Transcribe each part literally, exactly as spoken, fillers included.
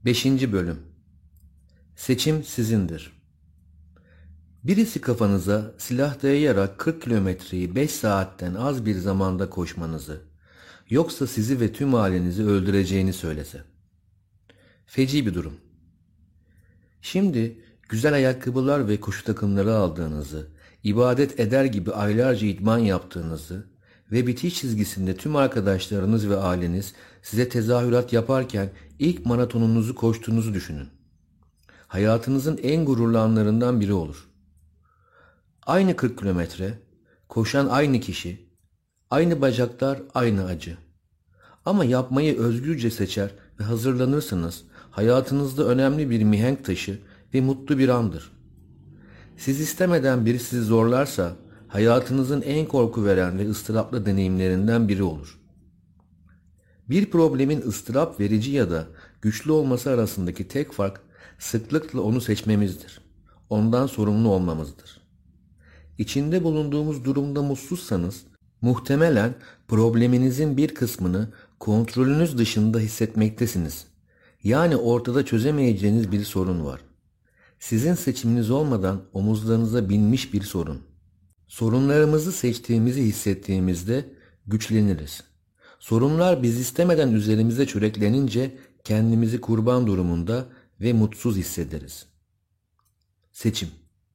Beşinci Bölüm. Seçim sizindir. Birisi kafanıza silah dayayarak kırk kilometreyi beş saatten az bir zamanda koşmanızı, yoksa sizi ve tüm ailenizi öldüreceğini söylese. Feci bir durum. Şimdi güzel ayakkabılar ve koşu takımları aldığınızı, ibadet eder gibi aylarca idman yaptığınızı ve bitiş çizgisinde tüm arkadaşlarınız ve aileniz size tezahürat yaparken ilk maratonunuzu koştuğunuzu düşünün. Hayatınızın en gururlu anlarından biri olur. Aynı kırk kilometre, koşan aynı kişi, aynı bacaklar, aynı acı. Ama yapmayı özgürce seçer ve hazırlanırsanız hayatınızda önemli bir mihenk taşı ve mutlu bir andır. Siz istemeden biri sizi zorlarsa hayatınızın en korku veren ve ıstıraplı deneyimlerinden biri olur. Bir problemin ıstırap verici ya da güçlü olması arasındaki tek fark sıklıkla onu seçmemizdir. Ondan sorumlu olmamızdır. İçinde bulunduğumuz durumda mutsuzsanız, muhtemelen probleminizin bir kısmını kontrolünüz dışında hissetmektesiniz. Yani ortada çözemeyeceğiniz bir sorun var. Sizin seçiminiz olmadan omuzlarınıza binmiş bir sorun. Sorunlarımızı seçtiğimizi hissettiğimizde güçleniriz. Sorunlar biz istemeden üzerimize çöreklenince kendimizi kurban durumunda ve mutsuz hissederiz. Seçim.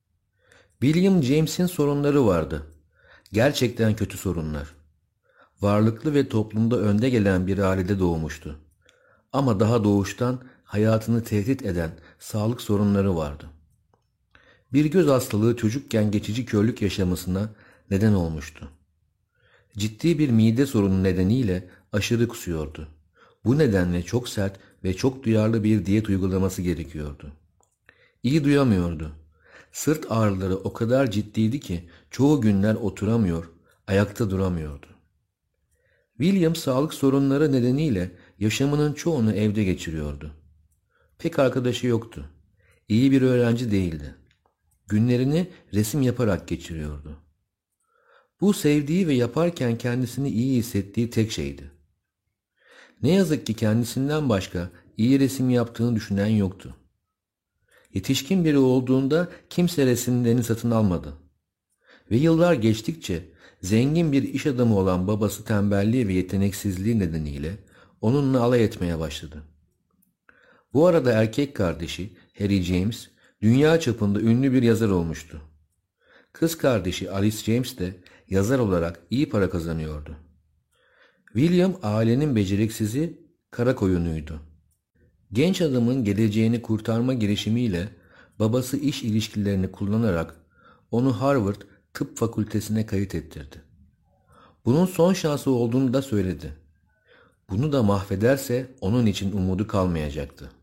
William James'in sorunları vardı. Gerçekten kötü sorunlar. Varlıklı ve toplumda önde gelen bir ailede doğmuştu. Ama daha doğuştan hayatını tehdit eden sağlık sorunları vardı. Bir göz hastalığı çocukken geçici körlük yaşamasına neden olmuştu. Ciddi bir mide sorunu nedeniyle aşırı kusuyordu. Bu nedenle çok sert ve çok duyarlı bir diyet uygulaması gerekiyordu. İyi duyamıyordu. Sırt ağrıları o kadar ciddiydi ki çoğu günler oturamıyor, ayakta duramıyordu. William sağlık sorunları nedeniyle yaşamının çoğunu evde geçiriyordu. Pek arkadaşı yoktu. İyi bir öğrenci değildi. Günlerini resim yaparak geçiriyordu. Bu sevdiği ve yaparken kendisini iyi hissettiği tek şeydi. Ne yazık ki kendisinden başka iyi resim yaptığını düşünen yoktu. Yetişkin biri olduğunda kimse resimlerini satın almadı. Ve yıllar geçtikçe zengin bir iş adamı olan babası tembelliği ve yeteneksizliği nedeniyle onunla alay etmeye başladı. Bu arada erkek kardeşi Harry James dünya çapında ünlü bir yazar olmuştu. Kız kardeşi Alice James de yazar olarak iyi para kazanıyordu. William ailenin beceriksizi, kara koyunuydu. Genç adamın geleceğini kurtarma girişimiyle babası iş ilişkilerini kullanarak onu Harvard Tıp Fakültesine kayıt ettirdi. Bunun son şansı olduğunu da söyledi. Bunu da mahvederse onun için umudu kalmayacaktı.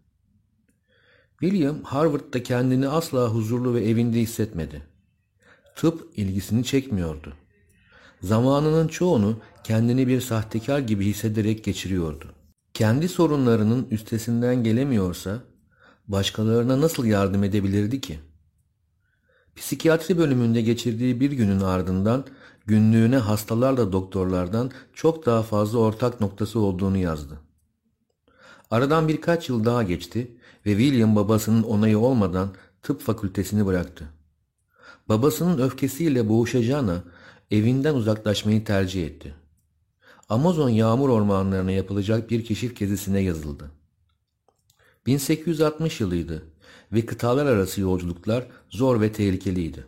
William Harvard'da kendini asla huzurlu ve evinde hissetmedi. Tıp ilgisini çekmiyordu. Zamanının çoğunu kendini bir sahtekar gibi hissederek geçiriyordu. Kendi sorunlarının üstesinden gelemiyorsa başkalarına nasıl yardım edebilirdi ki? Psikiyatri bölümünde geçirdiği bir günün ardından günlüğüne hastalarla doktorlardan çok daha fazla ortak noktası olduğunu yazdı. Aradan birkaç yıl daha geçti ve William babasının onayı olmadan tıp fakültesini bıraktı. Babasının öfkesiyle boğuşacağına evinden uzaklaşmayı tercih etti. Amazon yağmur ormanlarına yapılacak bir keşif gezisine yazıldı. bin sekiz yüz altmış yılıydı ve kıtalar arası yolculuklar zor ve tehlikeliydi.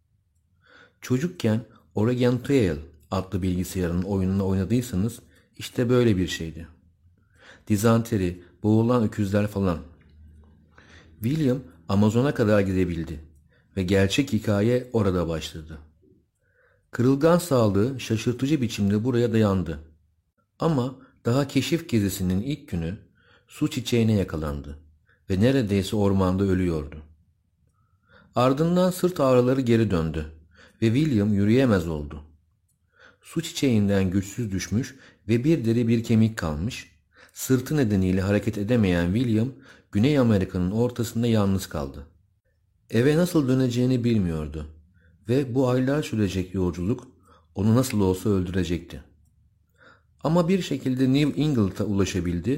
Çocukken Oregon Trail adlı bilgisayarın oyununu oynadıysanız işte böyle bir şeydi. Dizanteri, boğulan öküzler falan. William Amazon'a kadar gidebildi ve gerçek hikaye orada başladı. Kırılgan sağlığı şaşırtıcı biçimde buraya dayandı. Ama daha keşif gezisinin ilk günü su çiçeğine yakalandı ve neredeyse ormanda ölüyordu. Ardından sırt ağrıları geri döndü ve William yürüyemez oldu. Su çiçeğinden güçsüz düşmüş ve bir deri bir kemik kalmış, sırtı nedeniyle hareket edemeyen William, Güney Amerika'nın ortasında yalnız kaldı. Eve nasıl döneceğini bilmiyordu ve bu aylar sürecek yolculuk onu nasıl olsa öldürecekti. Ama bir şekilde New England'a ulaşabildi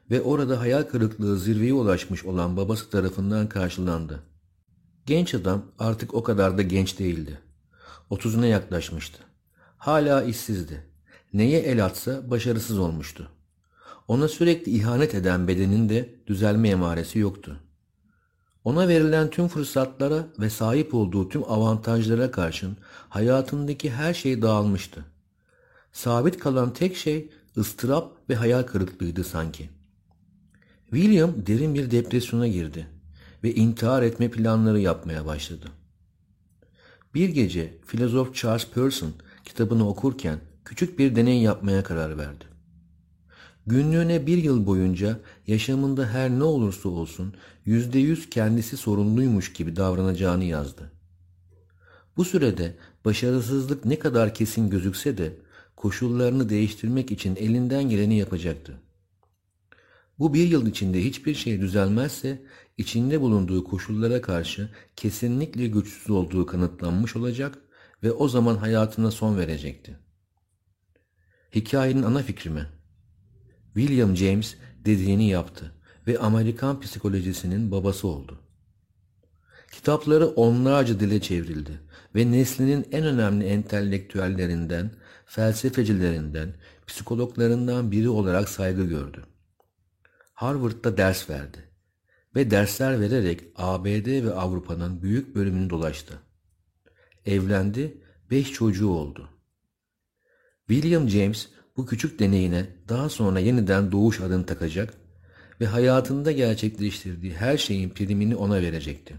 ve orada hayal kırıklığı zirveye ulaşmış olan babası tarafından karşılandı. Genç adam artık o kadar da genç değildi. Otuzuna yaklaşmıştı. Hala işsizdi. Neye el atsa başarısız olmuştu. Ona sürekli ihanet eden bedenin de düzelme emaresi yoktu. Ona verilen tüm fırsatlara ve sahip olduğu tüm avantajlara karşın hayatındaki her şey dağılmıştı. Sabit kalan tek şey ıstırap ve hayal kırıklığıydı sanki. William derin bir depresyona girdi ve intihar etme planları yapmaya başladı. Bir gece filozof Charles Peirson kitabını okurken küçük bir deney yapmaya karar verdi. Günlüğüne bir yıl boyunca yaşamında her ne olursa olsun yüzde yüz kendisi sorumluymuş gibi davranacağını yazdı. Bu sürede başarısızlık ne kadar kesin gözükse de koşullarını değiştirmek için elinden geleni yapacaktı. Bu bir yıl içinde hiçbir şey düzelmezse içinde bulunduğu koşullara karşı kesinlikle güçsüz olduğu kanıtlanmış olacak ve o zaman hayatına son verecekti. Hikayenin ana fikri mi? William James dediğini yaptı ve Amerikan psikolojisinin babası oldu. Kitapları onlarca dile çevrildi ve neslinin en önemli entelektüellerinden, felsefecilerinden, psikologlarından biri olarak saygı gördü. Harvard'da ders verdi ve dersler vererek A B D ve Avrupa'nın büyük bölümünü dolaştı. Evlendi, beş çocuğu oldu. William James bu küçük deneyine daha sonra yeniden doğuş adını takacak ve hayatında gerçekleştirdiği her şeyin primini ona verecekti.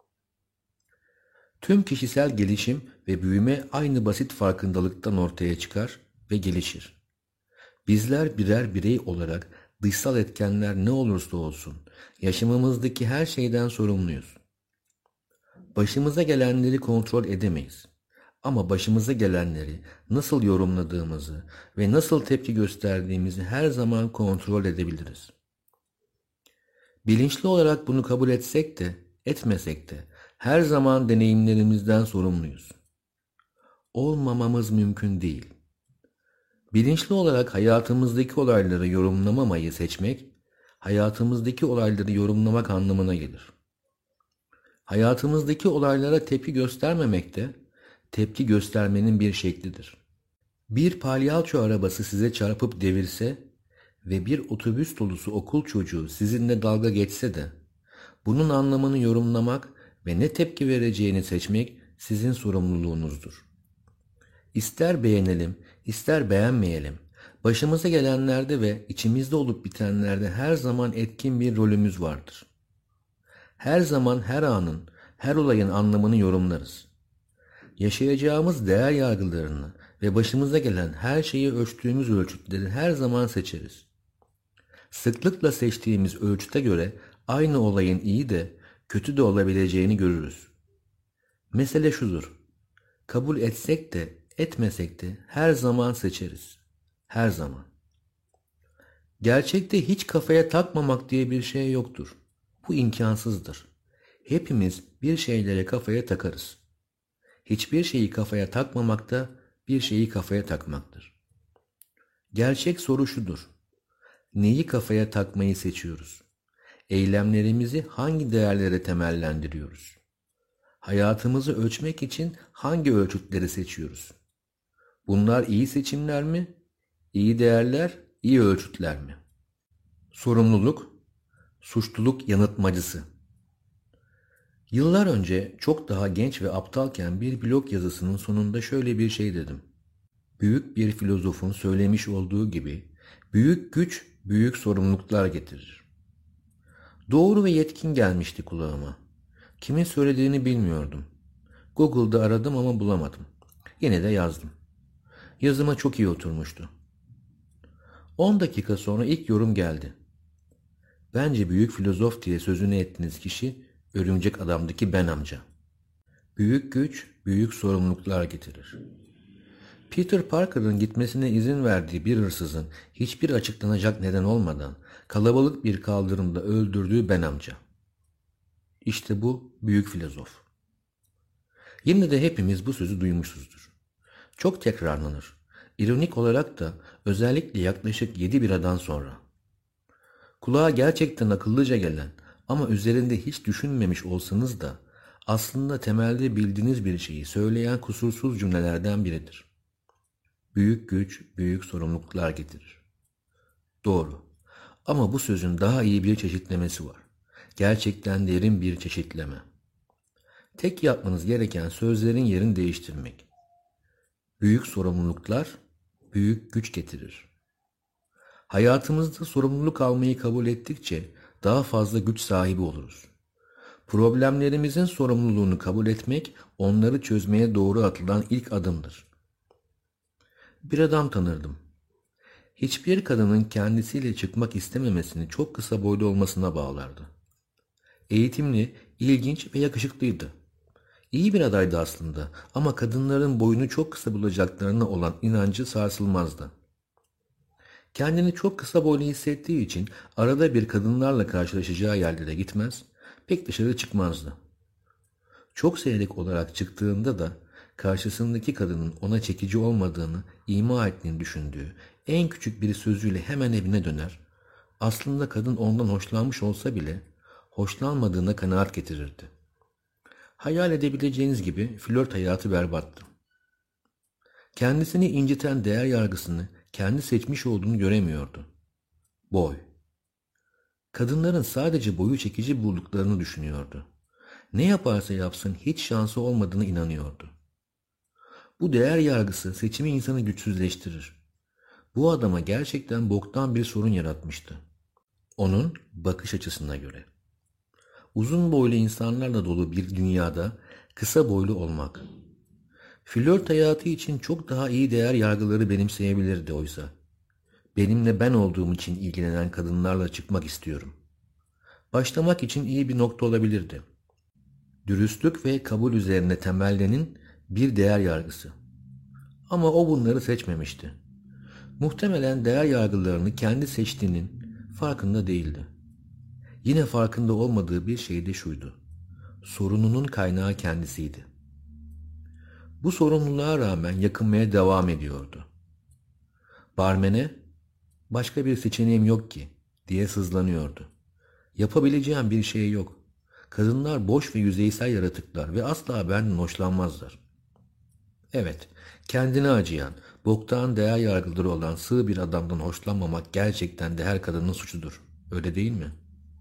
Tüm kişisel gelişim ve büyüme aynı basit farkındalıktan ortaya çıkar ve gelişir. Bizler birer birey olarak dışsal etkenler ne olursa olsun yaşamımızdaki her şeyden sorumluyuz. Başımıza gelenleri kontrol edemeyiz. Ama başımıza gelenleri nasıl yorumladığımızı ve nasıl tepki gösterdiğimizi her zaman kontrol edebiliriz. Bilinçli olarak bunu kabul etsek de etmesek de her zaman deneyimlerimizden sorumluyuz. Olmamamız mümkün değil. Bilinçli olarak hayatımızdaki olayları yorumlamamayı seçmek, hayatımızdaki olayları yorumlamak anlamına gelir. Hayatımızdaki olaylara tepki göstermemek de tepki göstermenin bir şeklidir. Bir palyaço arabası size çarpıp devirse ve bir otobüs dolusu okul çocuğu sizinle dalga geçse de bunun anlamını yorumlamak ve ne tepki vereceğini seçmek sizin sorumluluğunuzdur. İster beğenelim, ister beğenmeyelim, başımıza gelenlerde ve içimizde olup bitenlerde her zaman etkin bir rolümüz vardır. Her zaman her anın, her olayın anlamını yorumlarız. Yaşayacağımız değer yargılarını ve başımıza gelen her şeyi ölçtüğümüz ölçütleri her zaman seçeriz. Sıklıkla seçtiğimiz ölçüte göre aynı olayın iyi de kötü de olabileceğini görürüz. Mesele şudur: kabul etsek de etmesek de her zaman seçeriz. Her zaman. Gerçekte hiç kafaya takmamak diye bir şey yoktur. Bu imkansızdır. Hepimiz bir şeylere kafaya takarız. Hiçbir şeyi kafaya takmamak da bir şeyi kafaya takmaktır. Gerçek soru şudur: neyi kafaya takmayı seçiyoruz? Eylemlerimizi hangi değerlere temellendiriyoruz? Hayatımızı ölçmek için hangi ölçütleri seçiyoruz? Bunlar iyi seçimler mi? İyi değerler, iyi ölçütler mi? Sorumluluk, suçluluk yanıltmacısı. Yıllar önce çok daha genç ve aptalken bir blog yazısının sonunda şöyle bir şey dedim. Büyük bir filozofun söylemiş olduğu gibi büyük güç büyük sorumluluklar getirir. Doğru ve yetkin gelmişti kulağıma. Kimin söylediğini bilmiyordum. Google'da aradım ama bulamadım. Yine de yazdım. Yazıma çok iyi oturmuştu. on dakika sonra ilk yorum geldi. Bence büyük filozof diye sözünü ettiğiniz kişi Örümcek Adam'daki ben amca. Büyük güç büyük sorumluluklar getirir. Peter Parker'ın gitmesine izin verdiği bir hırsızın hiçbir açıklanacak neden olmadan kalabalık bir kaldırımda öldürdüğü ben amca. İşte bu büyük filozof. Yine de hepimiz bu sözü duymuşuzdur. Çok tekrarlanır. İronik olarak da özellikle yaklaşık yedi biradan sonra. Kulağa gerçekten akıllıca gelen ama üzerinde hiç düşünmemiş olsanız da aslında temelde bildiğiniz bir şeyi söyleyen kusursuz cümlelerden biridir. Büyük güç, büyük sorumluluklar getirir. Doğru. Ama bu sözün daha iyi bir çeşitlemesi var. Gerçekten derin bir çeşitleme. Tek yapmanız gereken sözlerin yerini değiştirmek. Büyük sorumluluklar, büyük güç getirir. Hayatımızda sorumluluk almayı kabul ettikçe daha fazla güç sahibi oluruz. Problemlerimizin sorumluluğunu kabul etmek, onları çözmeye doğru atılan ilk adımdır. Bir adam tanırdım. Hiçbir kadının kendisiyle çıkmak istememesini çok kısa boylu olmasına bağlardı. Eğitimli, ilginç ve yakışıklıydı. İyi bir adaydı aslında ama kadınların boyunu çok kısa bulacaklarına olan inancı sarsılmazdı. Kendini çok kısa boylu hissettiği için arada bir kadınlarla karşılaşacağı yerlere gitmez, pek dışarı çıkmazdı. Çok seyrek olarak çıktığında da karşısındaki kadının ona çekici olmadığını ima ettiğini düşündüğü en küçük bir sözüyle hemen evine döner, aslında kadın ondan hoşlanmış olsa bile hoşlanmadığına kanaat getirirdi. Hayal edebileceğiniz gibi flört hayatı berbattı. Kendisini inciten değer yargısını kendi seçmiş olduğunu göremiyordu. Boy. Kadınların sadece boyu çekici bulduklarını düşünüyordu. Ne yaparsa yapsın hiç şansı olmadığına inanıyordu. Bu değer yargısı seçimi insanı güçsüzleştirir. Bu adama gerçekten boktan bir sorun yaratmıştı. Onun bakış açısına göre. Uzun boylu insanlarla dolu bir dünyada kısa boylu olmak. Flört hayatı için çok daha iyi değer yargıları benimseyebilirdi oysa. Benimle ben olduğum için ilgilenen kadınlarla çıkmak istiyorum. Başlamak için iyi bir nokta olabilirdi. Dürüstlük ve kabul üzerine temellenin bir değer yargısı. Ama o bunları seçmemişti. Muhtemelen değer yargılarını kendi seçtiğinin farkında değildi. Yine farkında olmadığı bir şey de şuydu. Sorununun kaynağı kendisiydi. Bu sorumluluğa rağmen yakınmaya devam ediyordu. Barmene, başka bir seçeneğim yok ki diye sızlanıyordu. Yapabileceğim bir şey yok. Kadınlar boş ve yüzeysel yaratıklar ve asla benden hoşlanmazlar. Evet, kendine acıyan, boktan değer yargıları olan sığ bir adamdan hoşlanmamak gerçekten de her kadının suçudur. Öyle değil mi?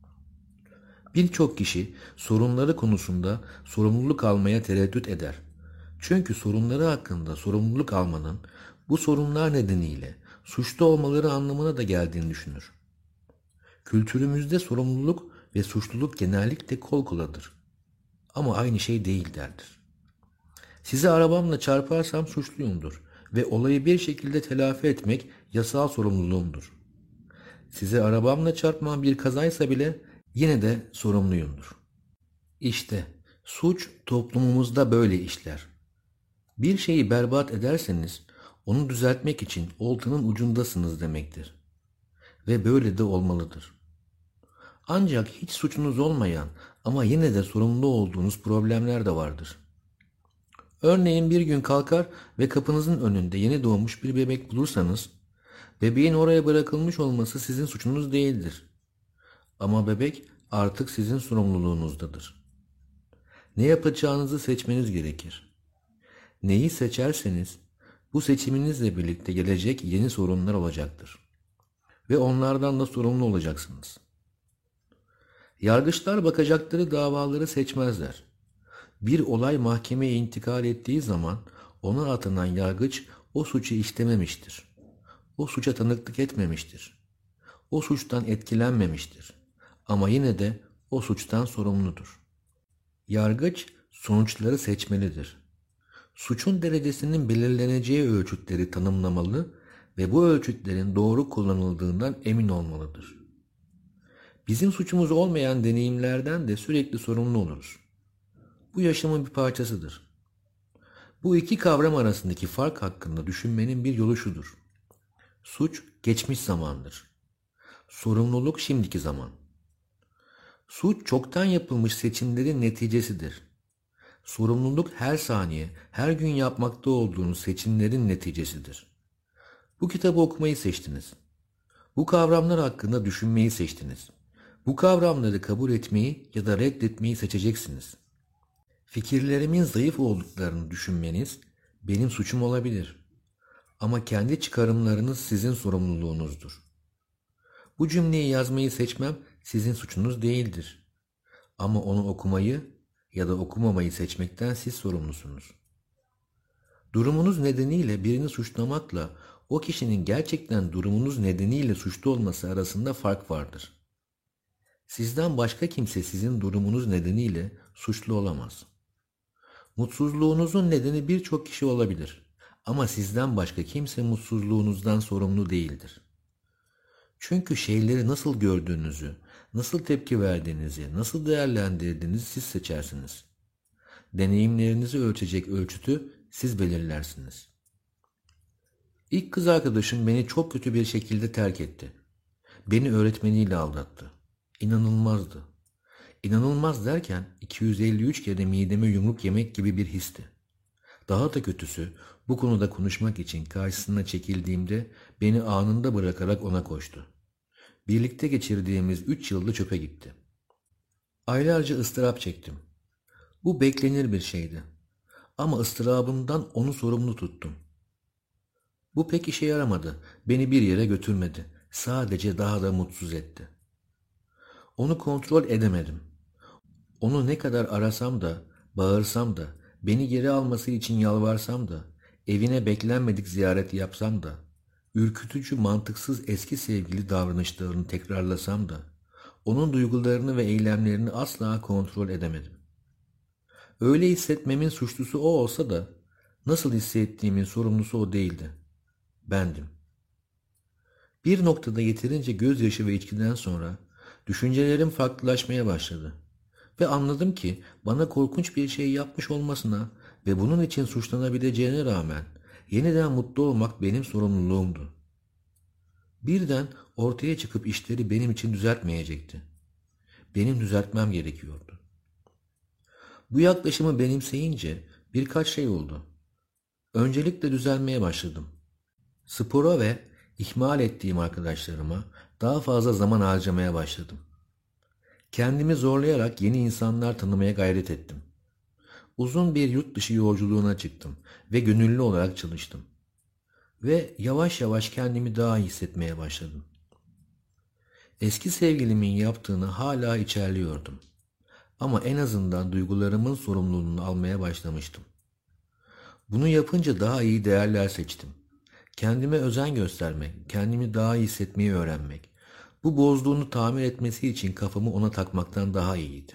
Birçok kişi sorunları konusunda sorumluluk almaya tereddüt eder. Çünkü sorunları hakkında sorumluluk almanın bu sorunlar nedeniyle suçlu olmaları anlamına da geldiğini düşünür. Kültürümüzde sorumluluk ve suçluluk genellikle kol koladır. Ama aynı şey değillerdir. Sizi arabamla çarparsam suçluyumdur ve olayı bir şekilde telafi etmek yasal sorumluluğumdur. Sizi arabamla çarpmam bir kazaysa bile yine de sorumluyumdur. İşte suç toplumumuzda böyle işler. Bir şeyi berbat ederseniz onu düzeltmek için oltanın ucundasınız demektir. Ve böyle de olmalıdır. Ancak hiç suçunuz olmayan ama yine de sorumlu olduğunuz problemler de vardır. Örneğin bir gün kalkar ve kapınızın önünde yeni doğmuş bir bebek bulursanız, bebeğin oraya bırakılmış olması sizin suçunuz değildir. Ama bebek artık sizin sorumluluğunuzdadır. Ne yapacağınızı seçmeniz gerekir. Neyi seçerseniz, bu seçiminizle birlikte gelecek yeni sorunlar olacaktır. Ve onlardan da sorumlu olacaksınız. Yargıçlar bakacakları davaları seçmezler. Bir olay mahkemeye intikal ettiği zaman ona atanan yargıç o suçu işlememiştir. O suça tanıklık etmemiştir. O suçtan etkilenmemiştir. Ama yine de o suçtan sorumludur. Yargıç sonuçları seçmelidir. Suçun derecesinin belirleneceği ölçütleri tanımlamalı ve bu ölçütlerin doğru kullanıldığından emin olmalıdır. Bizim suçumuz olmayan deneyimlerden de sürekli sorumlu oluruz. Bu yaşamın bir parçasıdır. Bu iki kavram arasındaki fark hakkında düşünmenin bir yolu şudur. Suç geçmiş zamandır. Sorumluluk şimdiki zaman. Suç çoktan yapılmış seçimlerin neticesidir. Sorumluluk her saniye, her gün yapmakta olduğunuz seçimlerin neticesidir. Bu kitabı okumayı seçtiniz. Bu kavramlar hakkında düşünmeyi seçtiniz. Bu kavramları kabul etmeyi ya da reddetmeyi seçeceksiniz. Fikirlerimin zayıf olduklarını düşünmeniz benim suçum olabilir. Ama kendi çıkarımlarınız sizin sorumluluğunuzdur. Bu cümleyi yazmayı seçmem sizin suçunuz değildir. Ama onu okumayı ya da okumamayı seçmekten siz sorumlusunuz. Durumunuz nedeniyle birini suçlamakla o kişinin gerçekten durumunuz nedeniyle suçlu olması arasında fark vardır. Sizden başka kimse sizin durumunuz nedeniyle suçlu olamaz. Mutsuzluğunuzun nedeni birçok kişi olabilir. Ama sizden başka kimse mutsuzluğunuzdan sorumlu değildir. Çünkü şeyleri nasıl gördüğünüzü, nasıl tepki verdiğinizi, nasıl değerlendirdiğinizi siz seçersiniz. Deneyimlerinizi ölçecek ölçütü siz belirlersiniz. İlk kız arkadaşım beni çok kötü bir şekilde terk etti. Beni öğretmeniyle aldattı. İnanılmazdı. İnanılmaz derken iki yüz elli üç kere mideme yumruk yemek gibi bir histi. Daha da kötüsü bu konuda konuşmak için karşısına çekildiğimde beni anında bırakarak ona koştu. Birlikte geçirdiğimiz üç yılda çöpe gitti. Aylarca ıstırap çektim. Bu beklenir bir şeydi. Ama ıstırabımdan onu sorumlu tuttum. Bu pek işe yaramadı. Beni bir yere götürmedi. Sadece daha da mutsuz etti. Onu kontrol edemedim. Onu ne kadar arasam da, bağırsam da, beni geri alması için yalvarsam da, evine beklenmedik ziyaret yapsam da, ürkütücü mantıksız eski sevgili davranışlarını tekrarlasam da, onun duygularını ve eylemlerini asla kontrol edemedim. Öyle hissetmemin suçlusu o olsa da, nasıl hissettiğimin sorumlusu o değildi. Bendim. Bir noktada yeterince gözyaşı ve içkiden sonra, düşüncelerim farklılaşmaya başladı. Ve anladım ki bana korkunç bir şey yapmış olmasına ve bunun için suçlanabileceğine rağmen yeniden mutlu olmak benim sorumluluğumdu. Birden ortaya çıkıp işleri benim için düzeltmeyecekti. Benim düzeltmem gerekiyordu. Bu yaklaşımı benimseyince birkaç şey oldu. Öncelikle düzelmeye başladım. Spora ve ihmal ettiğim arkadaşlarıma daha fazla zaman harcamaya başladım. Kendimi zorlayarak yeni insanlar tanımaya gayret ettim. Uzun bir yurt dışı yolculuğuna çıktım ve gönüllü olarak çalıştım. Ve yavaş yavaş kendimi daha iyi hissetmeye başladım. Eski sevgilimin yaptığını hala içerliyordum. Ama en azından duygularımın sorumluluğunu almaya başlamıştım. Bunu yapınca daha iyi değerler seçtim. Kendime özen göstermek, kendimi daha iyi hissetmeyi öğrenmek, bu bozduğunu tamir etmesi için kafamı ona takmaktan daha iyiydi.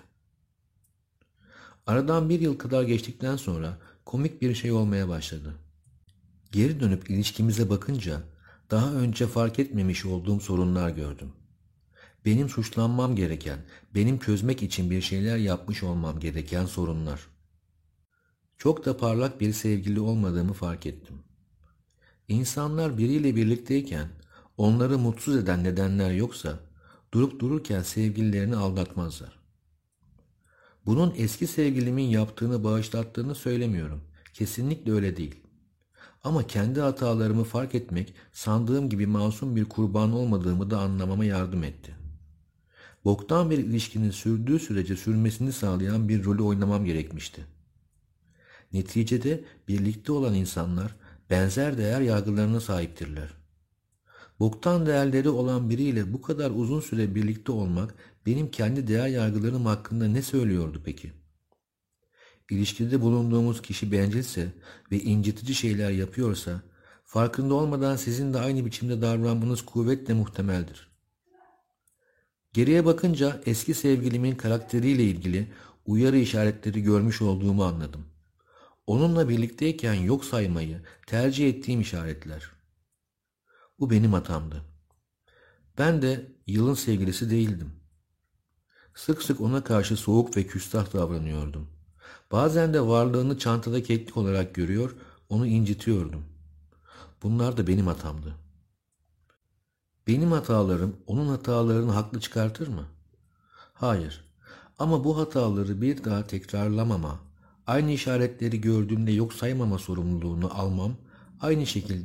Aradan bir yıl kadar geçtikten sonra komik bir şey olmaya başladı. Geri dönüp ilişkimize bakınca daha önce fark etmemiş olduğum sorunlar gördüm. Benim suçlanmam gereken, benim çözmek için bir şeyler yapmış olmam gereken sorunlar. Çok da parlak bir sevgili olmadığımı fark ettim. İnsanlar biriyle birlikteyken onları mutsuz eden nedenler yoksa durup dururken sevgililerini aldatmazlar. Bunun eski sevgilimin yaptığını bağışlattığını söylemiyorum. Kesinlikle öyle değil. Ama kendi hatalarımı fark etmek sandığım gibi masum bir kurban olmadığımı da anlamama yardım etti. Boktan bir ilişkinin sürdüğü sürece sürmesini sağlayan bir rolü oynamam gerekmişti. Neticede birlikte olan insanlar benzer değer yargılarına sahiptirler. Boktan değerleri olan biriyle bu kadar uzun süre birlikte olmak benim kendi değer yargılarım hakkında ne söylüyordu peki? İlişkide bulunduğumuz kişi bencilse ve incitici şeyler yapıyorsa, farkında olmadan sizin de aynı biçimde davranmanız kuvvetle muhtemeldir. Geriye bakınca eski sevgilimin karakteriyle ilgili uyarı işaretleri görmüş olduğumu anladım. Onunla birlikteyken yok saymayı tercih ettiğim işaretler. Bu benim hatamdı. Ben de yılın sevgilisi değildim. Sık sık ona karşı soğuk ve küstah davranıyordum. Bazen de varlığını çantada keklik olarak görüyor, onu incitiyordum. Bunlar da benim hatamdı. Benim hatalarım onun hatalarını haklı çıkartır mı? Hayır. Ama bu hataları bir daha tekrarlamama, aynı işaretleri gördüğümde yok saymama sorumluluğunu almam, aynı şekilde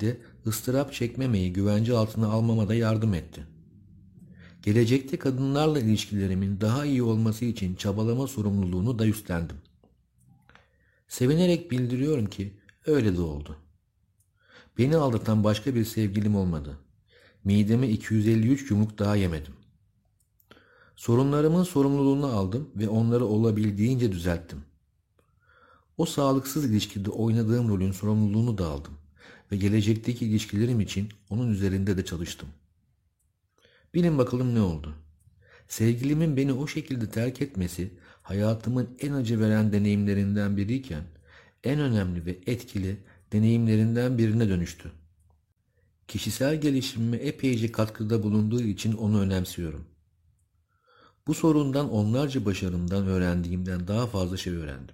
ıstırap çekmemeyi güvence altına almama da yardım etti. Gelecekte kadınlarla ilişkilerimin daha iyi olması için çabalama sorumluluğunu da üstlendim. Sevinerek bildiriyorum ki öyle de oldu. Beni aldatan başka bir sevgilim olmadı. Mideme iki yüz elli üç yumruk daha yemedim. Sorunlarımın sorumluluğunu aldım ve onları olabildiğince düzelttim. O sağlıksız ilişkide oynadığım rolün sorumluluğunu da aldım ve gelecekteki ilişkilerim için onun üzerinde de çalıştım. Bilin bakalım ne oldu? Sevgilimin beni o şekilde terk etmesi hayatımın en acı veren deneyimlerinden biriyken en önemli ve etkili deneyimlerinden birine dönüştü. Kişisel gelişimime epeyce katkıda bulunduğu için onu önemsiyorum. Bu sorundan onlarca başarımdan öğrendiğimden daha fazla şey öğrendim.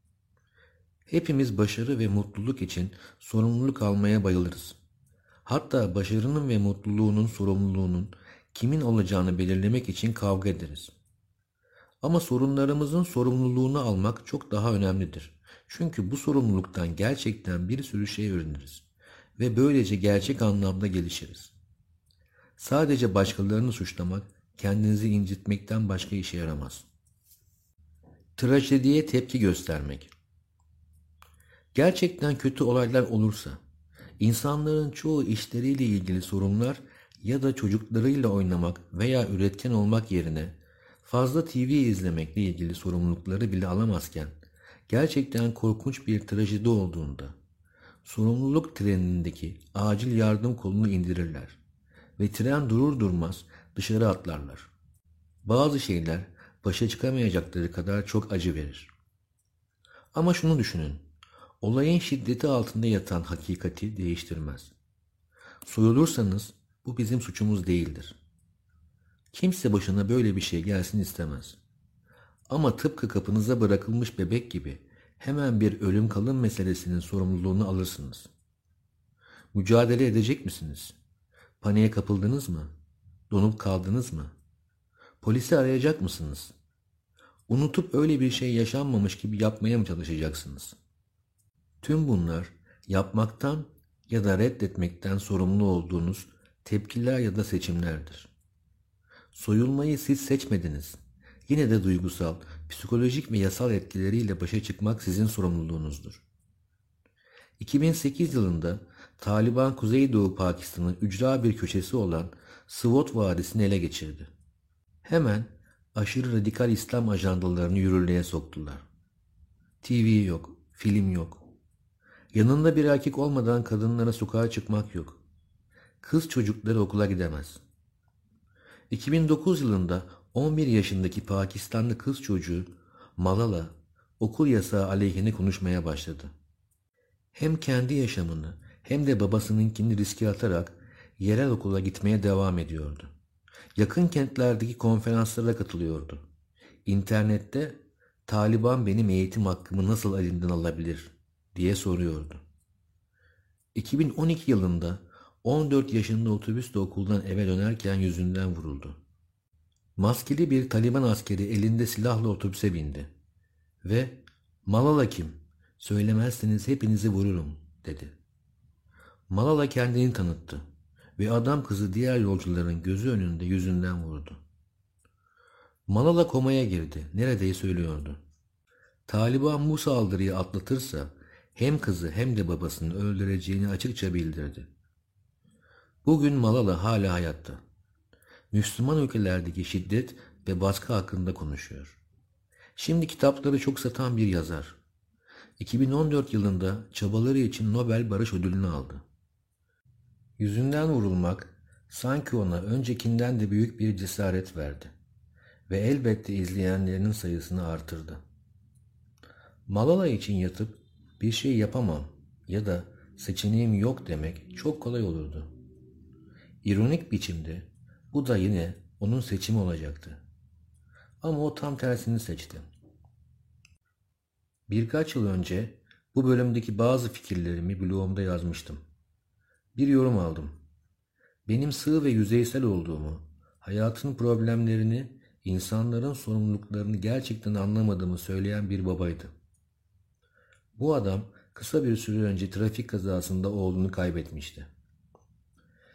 Hepimiz başarı ve mutluluk için sorumluluk almaya bayılırız. Hatta başarının ve mutluluğunun sorumluluğunun kimin olacağını belirlemek için kavga ederiz. Ama sorunlarımızın sorumluluğunu almak çok daha önemlidir. Çünkü bu sorumluluktan gerçekten bir sürü şey öğreniriz ve böylece gerçek anlamda gelişiriz. Sadece başkalarını suçlamak, kendinizi incitmekten başka işe yaramaz. Trajediye tepki göstermek. Gerçekten kötü olaylar olursa, insanların çoğu işleriyle ilgili sorunlar ya da çocuklarıyla oynamak veya üretken olmak yerine fazla T V izlemekle ilgili sorumlulukları bile alamazken, gerçekten korkunç bir trajedi olduğunda, sorumluluk trenindeki acil yardım kolunu indirirler ve tren durur durmaz dışarı atlarlar. Bazı şeyler başa çıkamayacakları kadar çok acı verir. Ama şunu düşünün, olayın şiddeti altında yatan hakikati değiştirmez. Soyulursanız bu bizim suçumuz değildir. Kimse başına böyle bir şey gelsin istemez. Ama tıpkı kapınıza bırakılmış bebek gibi hemen bir ölüm kalım meselesinin sorumluluğunu alırsınız. Mücadele edecek misiniz? Paniğe kapıldınız mı? Donup kaldınız mı? Polisi arayacak mısınız? Unutup öyle bir şey yaşanmamış gibi yapmaya mı çalışacaksınız? Tüm bunlar yapmaktan ya da reddetmekten sorumlu olduğunuz tepkiler ya da seçimlerdir. Soyulmayı siz seçmediniz. Yine de duygusal, psikolojik ve yasal etkileriyle başa çıkmak sizin sorumluluğunuzdur. iki bin sekiz yılında Taliban Kuzeydoğu Pakistan'ın ücra bir köşesi olan Swat Vadisi'ni ele geçirdi. Hemen aşırı radikal İslam ajandalarını yürürlüğe soktular. T V yok, film yok. Yanında bir erkek olmadan kadınlara sokağa çıkmak yok. Kız çocukları okula gidemez. iki bin dokuz yılında on bir yaşındaki Pakistanlı kız çocuğu Malala okul yasağı aleyhine konuşmaya başladı. Hem kendi yaşamını hem de babasınınkini riske atarak yerel okula gitmeye devam ediyordu. Yakın kentlerdeki konferanslara katılıyordu. İnternette Taliban benim eğitim hakkımı nasıl elinden alabilir diye soruyordu. iki bin on iki yılında on dört yaşında otobüste okuldan eve dönerken yüzünden vuruldu. Maskeli bir Taliban askeri elinde silahla otobüse bindi ve "Malala kim? Söylemezseniz hepinizi vururum" dedi. Malala kendini tanıttı ve adam kızı diğer yolcuların gözü önünde yüzünden vurdu. Malala komaya girdi, neredeyse ölüyordu. Taliban bu saldırıyı atlatırsa hem kızı hem de babasını öldüreceğini açıkça bildirdi. Bugün Malala hala hayatta. Müslüman ülkelerdeki şiddet ve baskı hakkında konuşuyor. Şimdi kitapları çok satan bir yazar. iki bin on dört yılında çabaları için Nobel Barış Ödülünü aldı. Yüzünden vurulmak sanki ona öncekinden de büyük bir cesaret verdi ve elbette izleyenlerinin sayısını artırdı. Malala için yatıp bir şey yapamam ya da seçeneğim yok demek çok kolay olurdu. İronik biçimde bu da yine onun seçimi olacaktı. Ama o tam tersini seçti. Birkaç yıl önce bu bölümdeki bazı fikirlerimi blogumda yazmıştım. Bir yorum aldım. Benim sığ ve yüzeysel olduğumu, hayatın problemlerini, insanların sorumluluklarını gerçekten anlamadığımı söyleyen bir babaydı. Bu adam kısa bir süre önce trafik kazasında oğlunu kaybetmişti.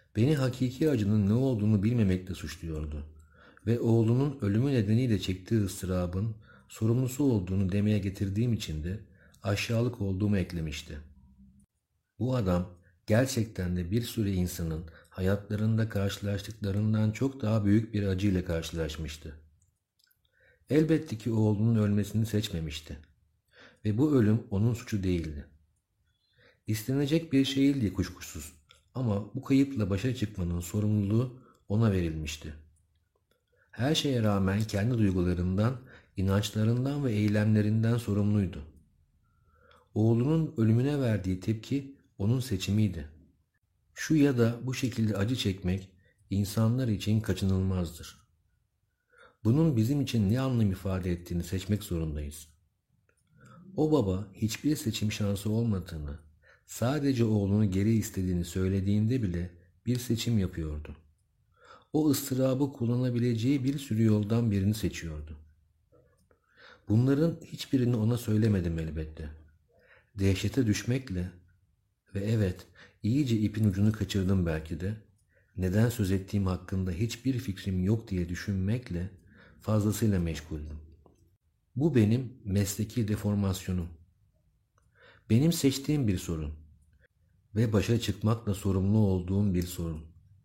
Beni hakiki acının ne olduğunu bilmemekle suçluyordu ve oğlunun ölümü nedeniyle çektiği ıstırabın sorumlusu olduğunu demeye getirdiğim için de aşağılık olduğumu eklemişti. Bu adam gerçekten de bir sürü insanın hayatlarında karşılaştıklarından çok daha büyük bir acıyla karşılaşmıştı. Elbette ki oğlunun ölmesini seçmemişti ve bu ölüm onun suçu değildi. İstenecek bir şeydi kuşkusuz ama bu kayıpla başa çıkmanın sorumluluğu ona verilmişti. Her şeye rağmen kendi duygularından, inançlarından ve eylemlerinden sorumluydu. Oğlunun ölümüne verdiği tepki onun seçimiydi. Şu ya da bu şekilde acı çekmek insanlar için kaçınılmazdır. Bunun bizim için ne anlam ifade ettiğini seçmek zorundayız. O baba hiçbir seçim şansı olmadığını, sadece oğlunu geri istediğini söylediğinde bile bir seçim yapıyordu. O ıstırabı kullanabileceği bir sürü yoldan birini seçiyordu. Bunların hiçbirini ona söylemedim elbette. Dehşete düşmekle ve evet, iyice ipin ucunu kaçırdım belki de, neden söz ettiğim hakkında hiçbir fikrim yok diye düşünmekle fazlasıyla meşguldüm. Bu benim mesleki deformasyonum. Benim seçtiğim bir sorun ve başa çıkmakla sorumlu olduğum bir sorun.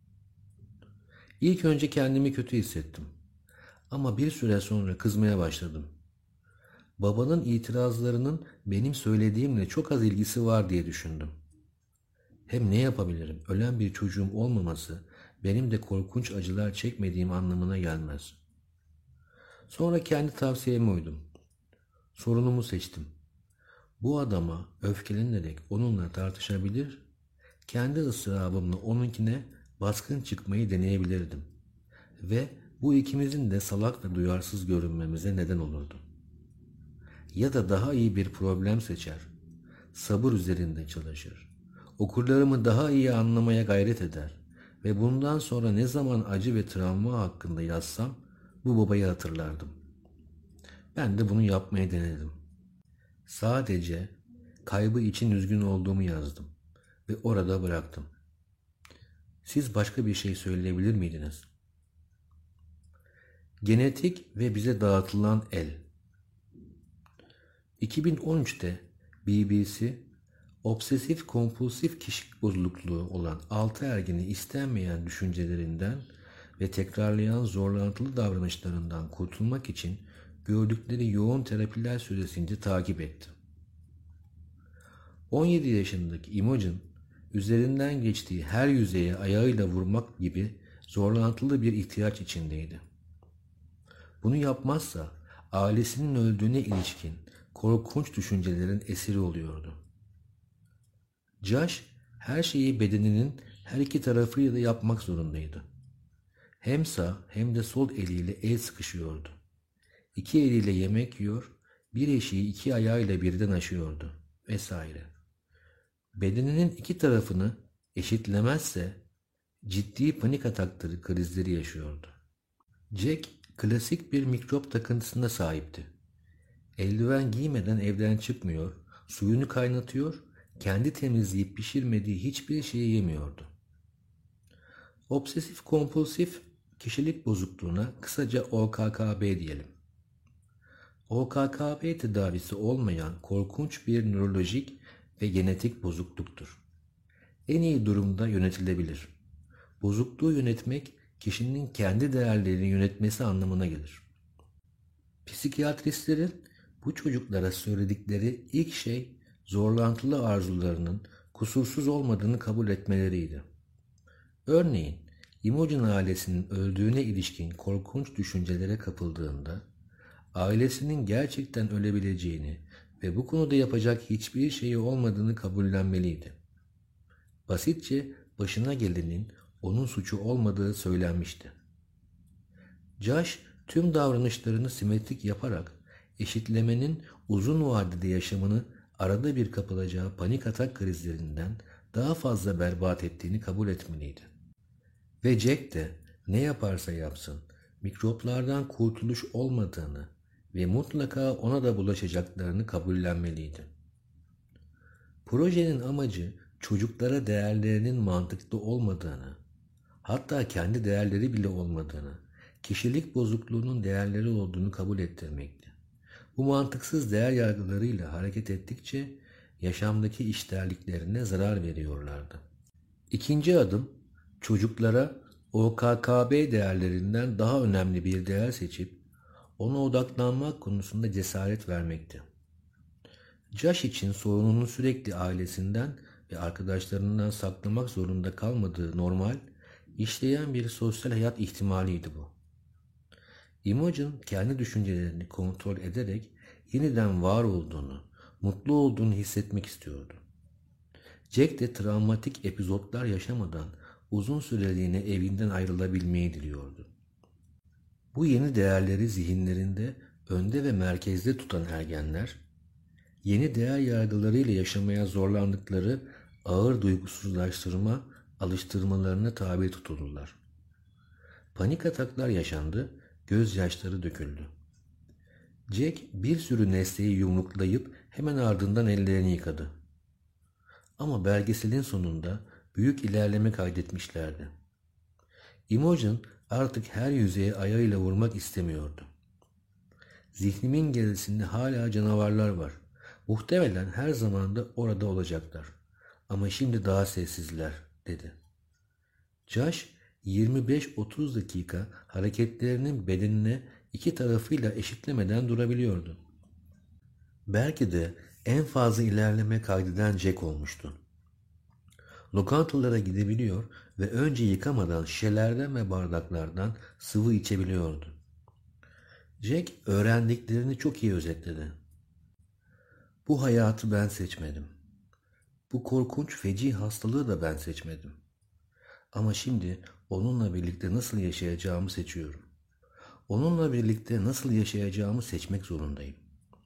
İlk önce kendimi kötü hissettim ama bir süre sonra kızmaya başladım. Babanın itirazlarının benim söylediğimle çok az ilgisi var diye düşündüm. Hem ne yapabilirim? Ölen bir çocuğum olmaması benim de korkunç acılar çekmediğim anlamına gelmez. Sonra kendi tavsiyeme uydum. Sorunumu seçtim. Bu adama öfkelenerek onunla tartışabilir, kendi ıstırabımla onunkine baskın çıkmayı deneyebilirdim. Ve bu ikimizin de salak ve duyarsız görünmemize neden olurdu. Ya da daha iyi bir problem seçer, sabır üzerinde çalışır, okurlarımı daha iyi anlamaya gayret eder ve bundan sonra ne zaman acı ve travma hakkında yazsam bu babayı hatırlardım. Ben de bunu yapmaya denedim. Sadece kaybı için üzgün olduğumu yazdım ve orada bıraktım. Siz başka bir şey söyleyebilir miydiniz? Genetik ve bize dağıtılan el. iki bin on üçte B B C, obsesif kompulsif kişilik bozukluğu olan altı ergeni istenmeyen düşüncelerinden ve tekrarlayan zorlantılı davranışlarından kurtulmak için gördükleri yoğun terapiler süresince takip etti. on yedi yaşındaki Imogen, üzerinden geçtiği her yüzeye ayağıyla vurmak gibi zorlantılı bir ihtiyaç içindeydi. Bunu yapmazsa ailesinin öldüğüne ilişkin korkunç düşüncelerin esiri oluyordu. Josh her şeyi bedeninin her iki tarafıyla da yapmak zorundaydı. Hem sağ hem de sol eliyle el sıkışıyordu. İki eliyle yemek yiyor, bir eşiği iki ayağıyla birden aşıyordu vesaire. Bedeninin iki tarafını eşitlemezse ciddi panik atakları krizleri yaşıyordu. Jack klasik bir mikrop takıntısına sahipti. Eldiven giymeden evden çıkmıyor, suyunu kaynatıyor, kendi temizleyip pişirmediği hiçbir şeyi yemiyordu. Obsesif kompulsif kişilik bozukluğuna kısaca O K K B diyelim. O K K B tedavisi olmayan korkunç bir nörolojik ve genetik bozukluktur. En iyi durumda yönetilebilir. Bozukluğu yönetmek, kişinin kendi değerlerini yönetmesi anlamına gelir. Psikiyatristlerin bu çocuklara söyledikleri ilk şey zorlantılı arzularının kusursuz olmadığını kabul etmeleriydi. Örneğin Imogen ailesinin öldüğüne ilişkin korkunç düşüncelere kapıldığında ailesinin gerçekten ölebileceğini ve bu konuda yapacak hiçbir şeyi olmadığını kabullenmeliydi. Basitçe başına gelenin onun suçu olmadığı söylenmişti. Josh tüm davranışlarını simetrik yaparak eşitlemenin uzun vadede yaşamını arada bir kapılacağı panik atak krizlerinden daha fazla berbat ettiğini kabul etmeliydi. Ve Jack de ne yaparsa yapsın mikroplardan kurtuluş olmadığını ve mutlaka ona da bulaşacaklarını kabullenmeliydi. Projenin amacı çocuklara değerlerinin mantıklı olmadığını hatta kendi değerleri bile olmadığını, kişilik bozukluğunun değerleri olduğunu kabul ettirmekti. Bu mantıksız değer yargılarıyla hareket ettikçe yaşamdaki işlerliklerine zarar veriyorlardı. İkinci adım, çocuklara O K K B değerlerinden daha önemli bir değer seçip ona odaklanmak konusunda cesaret vermekti. Josh için sorununu sürekli ailesinden ve arkadaşlarından saklamak zorunda kalmadığı normal, işleyen bir sosyal hayat ihtimaliydi bu. Imogen kendi düşüncelerini kontrol ederek yeniden var olduğunu, mutlu olduğunu hissetmek istiyordu. Jack de travmatik epizotlar yaşamadan uzun süreliğine evinden ayrılabilmeyi diliyordu. Bu yeni değerleri zihinlerinde önde ve merkezde tutan ergenler, yeni değer yargılarıyla yaşamaya zorlandıkları ağır duygusuzlaştırma alıştırmalarına tabi tutuldular. Panik ataklar yaşandı, gözyaşları döküldü. Jack bir sürü nesneyi yumruklayıp hemen ardından ellerini yıkadı. Ama belgeselin sonunda büyük ilerleme kaydetmişlerdi. Imogen artık her yüzeye ayağıyla vurmak istemiyordu. Zihnimin gerisinde hala canavarlar var. Muhtemelen her zaman da orada olacaklar. Ama şimdi daha sessizler, dedi. Josh yirmi beş otuz dakika hareketlerinin bedenine iki tarafıyla eşitlemeden durabiliyordu. Belki de en fazla ilerleme kaydeden Jack olmuştu. Lokantalara gidebiliyor ve önce yıkamadan şişelerden ve bardaklardan sıvı içebiliyordu. Jack öğrendiklerini çok iyi özetledi. Bu hayatı ben seçmedim. Bu korkunç feci hastalığı da ben seçmedim. Ama şimdi onunla birlikte nasıl yaşayacağımı seçiyorum. Onunla birlikte nasıl yaşayacağımı seçmek zorundayım.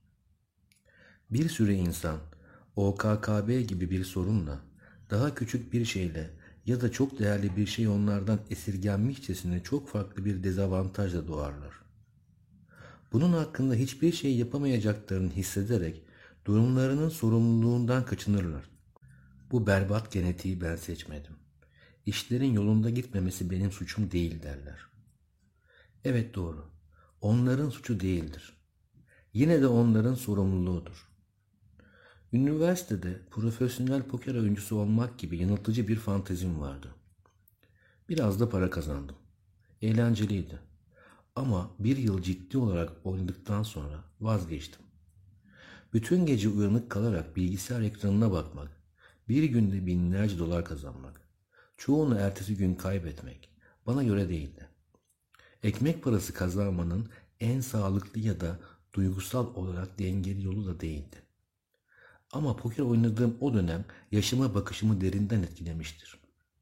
Bir sürü insan O K K B gibi bir sorunla, daha küçük bir şeyle ya da çok değerli bir şey onlardan esirgenmişçesine çok farklı bir dezavantajla doğarlar. Bunun hakkında hiçbir şey yapamayacaklarını hissederek durumlarının sorumluluğundan kaçınırlar. Bu berbat genetiği ben seçmedim. İşlerin yolunda gitmemesi benim suçum değil derler. Evet, doğru. Onların suçu değildir. Yine de onların sorumluluğudur. Üniversitede profesyonel poker oyuncusu olmak gibi yanıltıcı bir fantezim vardı. Biraz da para kazandım. Eğlenceliydi. Ama bir yıl ciddi olarak oynadıktan sonra vazgeçtim. Bütün gece uyanık kalarak bilgisayar ekranına bakmak, bir günde binlerce dolar kazanmak, çoğunu ertesi gün kaybetmek bana göre değildi. Ekmek parası kazanmanın en sağlıklı ya da duygusal olarak dengeli yolu da değildi. Ama poker oynadığım o dönem yaşama bakışımı derinden etkilemiştir.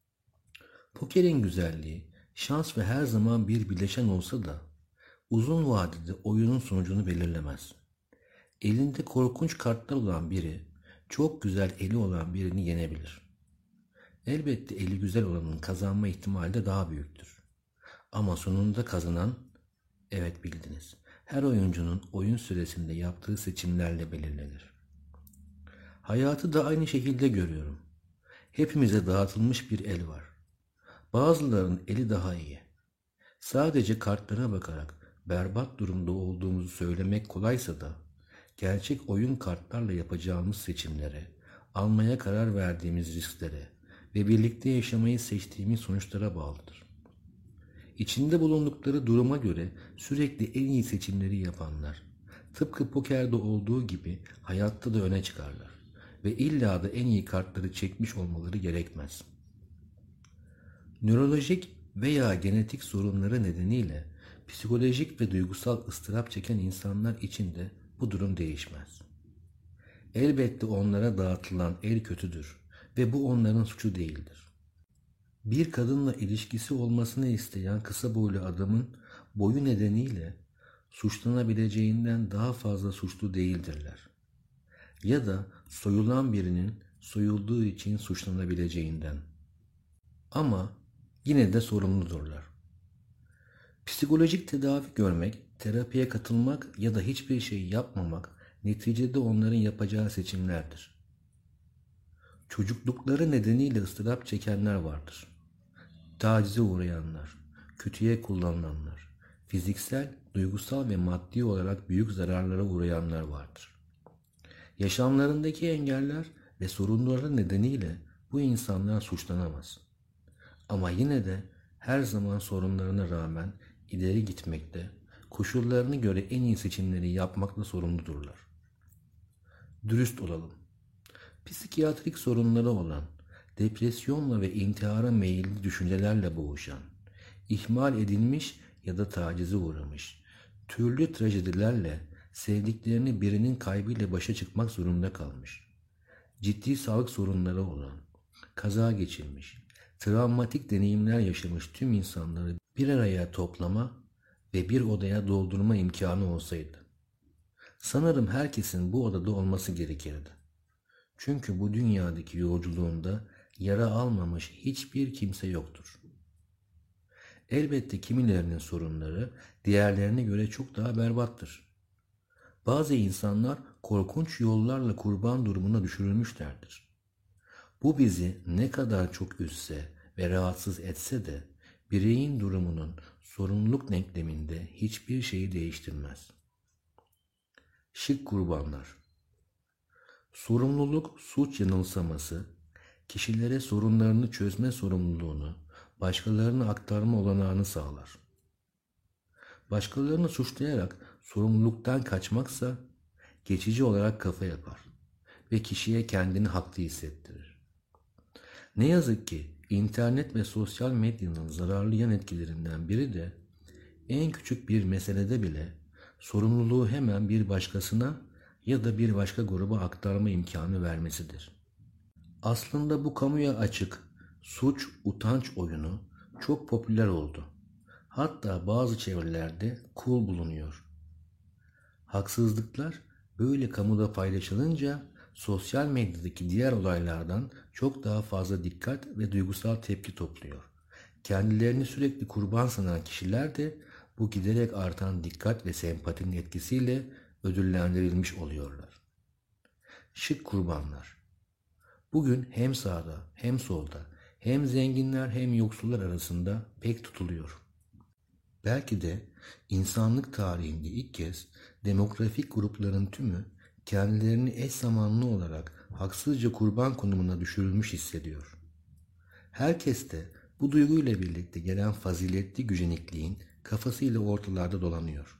Pokerin güzelliği, şans ve her zaman bir bileşen olsa da uzun vadede oyunun sonucunu belirlemez. Elinde korkunç kartlar olan biri, çok güzel eli olan birini yenebilir. Elbette eli güzel olanın kazanma ihtimali de daha büyüktür. Ama sonunda kazanan, evet bildiniz, her oyuncunun oyun süresinde yaptığı seçimlerle belirlenir. Hayatı da aynı şekilde görüyorum. Hepimize dağıtılmış bir el var. Bazılarının eli daha iyi. Sadece kartlara bakarak berbat durumda olduğumuzu söylemek kolaysa da, gerçek oyun kartlarla yapacağımız seçimlere, almaya karar verdiğimiz risklere ve birlikte yaşamayı seçtiğimiz sonuçlara bağlıdır. İçinde bulundukları duruma göre sürekli en iyi seçimleri yapanlar, tıpkı pokerde olduğu gibi hayatta da öne çıkarlar ve illa da en iyi kartları çekmiş olmaları gerekmez. Nörolojik veya genetik sorunları nedeniyle psikolojik ve duygusal ıstırap çeken insanlar için de bu durum değişmez. Elbette onlara dağıtılan el kötüdür ve bu onların suçu değildir. Bir kadınla ilişkisi olmasını isteyen kısa boylu adamın boyu nedeniyle suçlanabileceğinden daha fazla suçlu değildirler. Ya da soyulan birinin soyulduğu için suçlanabileceğinden. Ama yine de sorumludurlar. Psikolojik tedavi görmek, terapiye katılmak ya da hiçbir şey yapmamak neticede onların yapacağı seçimlerdir. Çocuklukları nedeniyle ıstırap çekenler vardır. tacize uğrayanlar, kötüye kullanılanlar, fiziksel, duygusal ve maddi olarak büyük zararlara uğrayanlar vardır. Yaşamlarındaki engeller ve sorunları nedeniyle bu insanlar suçlanamaz. Ama yine de her zaman sorunlarına rağmen ileri gitmekte, koşullarına göre en iyi seçimleri yapmakla sorumludurlar. Dürüst olalım. Psikiyatrik sorunları olan, depresyonla ve intihara meyilli düşüncelerle boğuşan, ihmal edilmiş ya da tacize uğramış, türlü trajedilerle sevdiklerini birinin kaybıyla başa çıkmak zorunda kalmış, ciddi sağlık sorunları olan, kaza geçirmiş, travmatik deneyimler yaşamış tüm insanları bir araya toplama ve bir odaya doldurma imkanı olsaydı. Sanırım herkesin bu odada olması gerekirdi. Çünkü bu dünyadaki yolculuğunda yara almamış hiçbir kimse yoktur. Elbette kimilerinin sorunları diğerlerine göre çok daha berbattır. Bazı insanlar korkunç yollarla kurban durumuna düşürülmüşlerdir. Bu bizi ne kadar çok üzse ve rahatsız etse de bireyin durumunun sorumluluk denkleminde hiçbir şeyi değiştirmez. Şık kurbanlar. Sorumluluk suç yanılsaması, kişilere sorunlarını çözme sorumluluğunu başkalarına aktarma olanağını sağlar. Başkalarını suçlayarak sorumluluktan kaçmaksa geçici olarak kafa yapar ve kişiye kendini haklı hissettirir. Ne yazık ki internet ve sosyal medyanın zararlı yan etkilerinden biri de en küçük bir meselede bile sorumluluğu hemen bir başkasına ya da bir başka gruba aktarma imkanı vermesidir. Aslında bu kamuya açık suç utanç oyunu çok popüler oldu. Hatta bazı çevrelerde cool bulunuyor. Haksızlıklar böyle kamuda paylaşılınca sosyal medyadaki diğer olaylardan çok daha fazla dikkat ve duygusal tepki topluyor. Kendilerini sürekli kurban sanan kişiler de bu giderek artan dikkat ve sempatinin etkisiyle ödüllendirilmiş oluyorlar. Şık kurbanlar. Bugün hem sağda hem solda hem zenginler hem yoksullar arasında pek tutuluyor. Belki de insanlık tarihinde ilk kez demografik grupların tümü kendilerini eş zamanlı olarak haksızca kurban konumuna düşürülmüş hissediyor. Herkes de bu duyguyla birlikte gelen faziletli gücenikliğin kafasıyla ortalarda dolanıyor.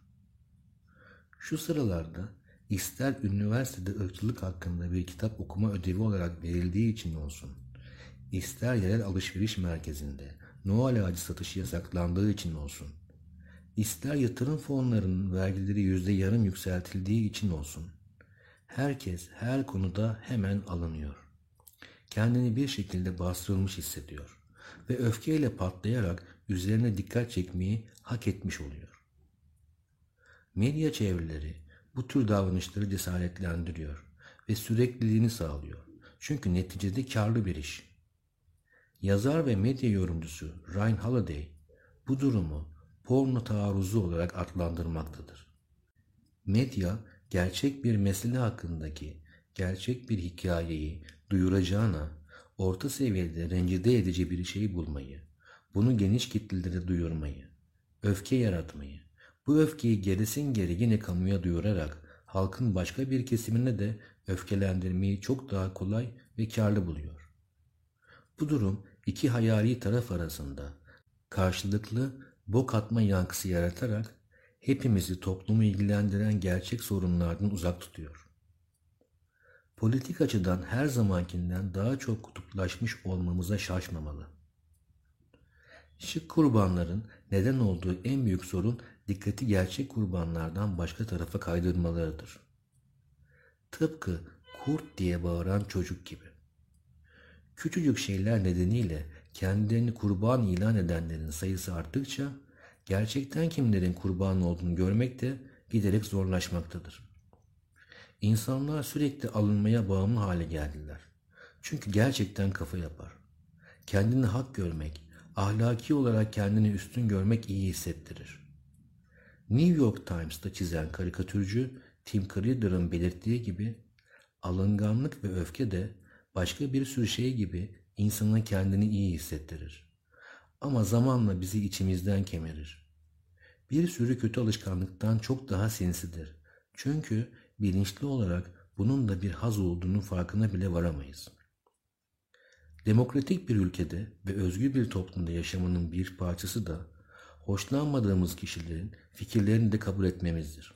Şu sıralarda ister üniversitede ırkçılık hakkında bir kitap okuma ödevi olarak verildiği için olsun, ister yerel alışveriş merkezinde Noel ağacı satışı yasaklandığı için olsun, ister yatırım fonlarının vergileri yüzde yarım yükseltildiği için olsun, herkes her konuda hemen alınıyor. Kendini bir şekilde bastırılmış hissediyor ve öfkeyle patlayarak üzerine dikkat çekmeyi hak etmiş oluyor. Medya çevreleri bu tür davranışları cesaretlendiriyor ve sürekliliğini sağlıyor. Çünkü neticede karlı bir iş. Yazar ve medya yorumcusu Ryan Holiday bu durumu porno taarruzu olarak adlandırmaktadır. Medya, gerçek bir mesele hakkındaki gerçek bir hikayeyi duyuracağına orta seviyede rencide edici bir şey bulmayı, bunu geniş kitlelere duyurmayı, öfke yaratmayı, bu öfkeyi gerisin geri yine kamuya duyurarak halkın başka bir kesimine de öfkelendirmeyi çok daha kolay ve karlı buluyor. Bu durum iki hayali taraf arasında karşılıklı bok atma yankısı yaratarak hepimizi toplumu ilgilendiren gerçek sorunlardan uzak tutuyor. Politik açıdan her zamankinden daha çok kutuplaşmış olmamıza şaşmamalı. Şık kurbanların neden olduğu en büyük sorun dikkati gerçek kurbanlardan başka tarafa kaydırmalarıdır. Tıpkı kurt diye bağıran çocuk gibi. Küçücük şeyler nedeniyle kendilerini kurban ilan edenlerin sayısı arttıkça gerçekten kimlerin kurban olduğunu görmek de giderek zorlaşmaktadır. İnsanlar sürekli alınmaya bağımlı hale geldiler. Çünkü gerçekten kafa yapar. Kendini hak görmek, ahlaki olarak kendini üstün görmek iyi hissettirir. New York Times'ta çizen karikatürcü Tim Creeder'ın belirttiği gibi alınganlık ve öfke de başka bir sürü şey gibi insana kendini iyi hissettirir. Ama zamanla bizi içimizden kemirir. Bir sürü kötü alışkanlıktan çok daha sinsidir. Çünkü bilinçli olarak bunun da bir haz olduğunun farkına bile varamayız. Demokratik bir ülkede ve özgür bir toplumda yaşamanın bir parçası da hoşlanmadığımız kişilerin fikirlerini de kabul etmemizdir.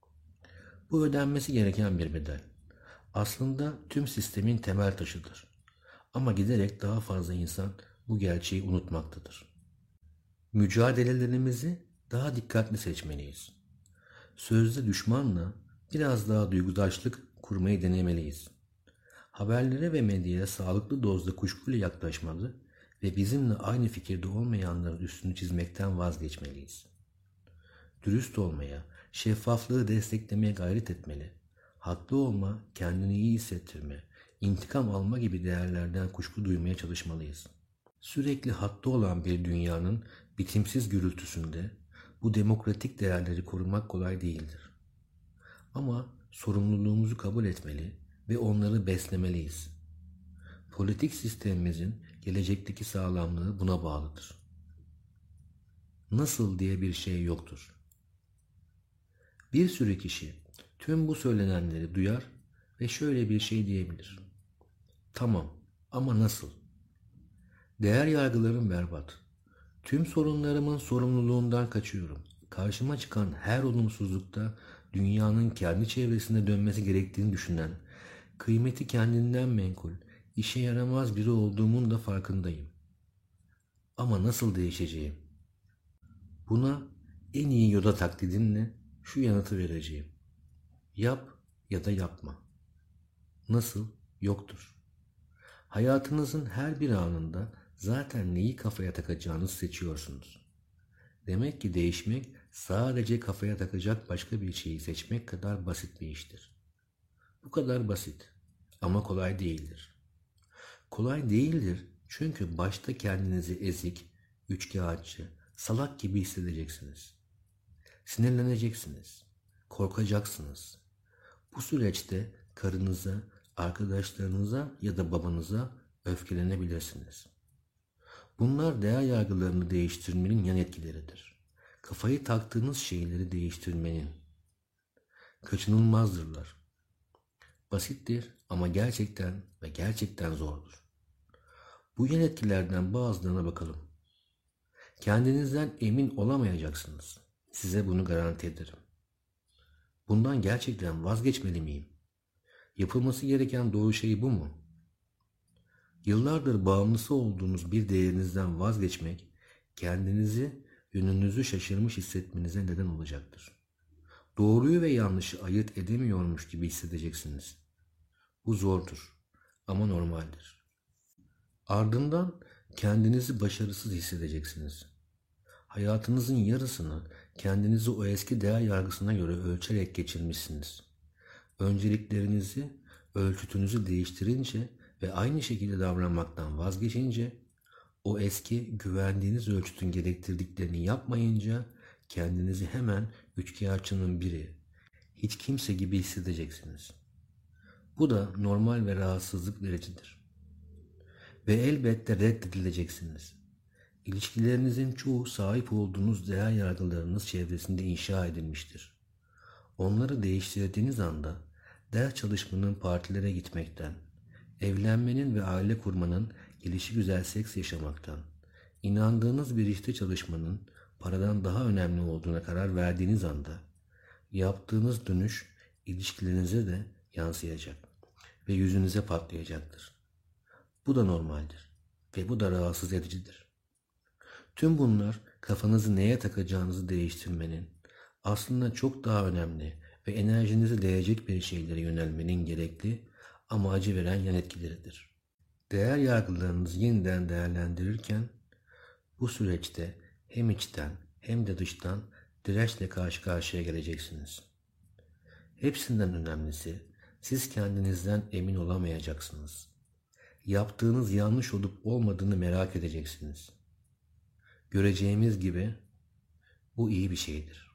Bu ödenmesi gereken bir bedel. Aslında tüm sistemin temel taşıdır. Ama giderek daha fazla insan bu gerçeği unutmaktadır. Mücadelelerimizi daha dikkatli seçmeliyiz. Sözde düşmanla biraz daha duygudaşlık kurmayı denemeliyiz. Haberlere ve medyaya sağlıklı dozda kuşkuyla yaklaşmalı ve bizimle aynı fikirde olmayanların üstünü çizmekten vazgeçmeliyiz. Dürüst olmaya, şeffaflığı desteklemeye gayret etmeli. Haklı olma, kendini iyi hissettirme, intikam alma gibi değerlerden kuşku duymaya çalışmalıyız. Sürekli hatta olan bir dünyanın bitimsiz gürültüsünde bu demokratik değerleri korumak kolay değildir. Ama sorumluluğumuzu kabul etmeli ve onları beslemeliyiz. Politik sistemimizin gelecekteki sağlamlığı buna bağlıdır. Nasıl diye bir şey yoktur. Bir sürü kişi tüm bu söylenenleri duyar ve şöyle bir şey diyebilir. Tamam, ama nasıl? Değer yargılarım berbat. Tüm sorunlarımın sorumluluğundan kaçıyorum. Karşıma çıkan her olumsuzlukta dünyanın kendi çevresinde dönmesi gerektiğini düşünen, kıymeti kendinden menkul, işe yaramaz biri olduğumun da farkındayım. Ama nasıl değişeceğim? Buna en iyi Yoda taklidinle şu yanıtı vereceğim. Yap ya da yapma. Nasıl? Yoktur. Hayatınızın her bir anında zaten neyi kafaya takacağınızı seçiyorsunuz. Demek ki değişmek sadece kafaya takacak başka bir şeyi seçmek kadar basit bir iştir. Bu kadar basit ama kolay değildir. Kolay değildir çünkü başta kendinizi ezik, üçkağıtçı, salak gibi hissedeceksiniz. Sinirleneceksiniz, korkacaksınız. Bu süreçte karınıza, arkadaşlarınıza ya da babanıza öfkelenebilirsiniz. Bunlar değer yargılarını değiştirmenin yan etkileridir. Kafayı taktığınız şeyleri değiştirmenin. Kaçınılmazdırlar. Basittir ama gerçekten ve gerçekten zordur. Bu yan etkilerden bazılarına bakalım. Kendinizden emin olamayacaksınız. Size bunu garanti ederim. Bundan gerçekten vazgeçmeli miyim? Yapılması gereken doğru şey bu mu? Yıllardır bağımlısı olduğunuz bir değerinizden vazgeçmek, kendinizi, yönünüzü şaşırmış hissetmenize neden olacaktır. Doğruyu ve yanlışı ayırt edemiyormuş gibi hissedeceksiniz. Bu zordur ama normaldir. Ardından kendinizi başarısız hissedeceksiniz. Hayatınızın yarısını kendinizi o eski değer yargısına göre ölçerek geçirmişsiniz. Önceliklerinizi, ölçütünüzü değiştirince ve aynı şekilde davranmaktan vazgeçince, o eski güvendiğiniz ölçütün gerektirdiklerini yapmayınca kendinizi hemen üçkağıtçının biri, hiç kimse gibi hissedeceksiniz. Bu da normal ve rahatsızlık vericidir. Ve elbette reddedileceksiniz. İlişkilerinizin çoğu sahip olduğunuz değer yargılarınız çevresinde inşa edilmiştir. Onları değiştirdiğiniz anda ders çalışmanın partilere gitmekten, evlenmenin ve aile kurmanın gelişigüzel seks yaşamaktan, inandığınız bir işte çalışmanın paradan daha önemli olduğuna karar verdiğiniz anda yaptığınız dönüş ilişkilerinize de yansıyacak ve yüzünüze patlayacaktır. Bu da normaldir ve bu da rahatsız edicidir. Tüm bunlar kafanızı neye takacağınızı değiştirmenin, aslında çok daha önemli ve enerjinizi değecek bir şeylere yönelmenin gerekli ama acı veren yan etkileridir. Değer yargılarınızı yeniden değerlendirirken bu süreçte hem içten hem de dıştan dirençle karşı karşıya geleceksiniz. Hepsinden önemlisi siz kendinizden emin olamayacaksınız. Yaptığınız yanlış olup olmadığını merak edeceksiniz. Göreceğimiz gibi bu iyi bir şeydir.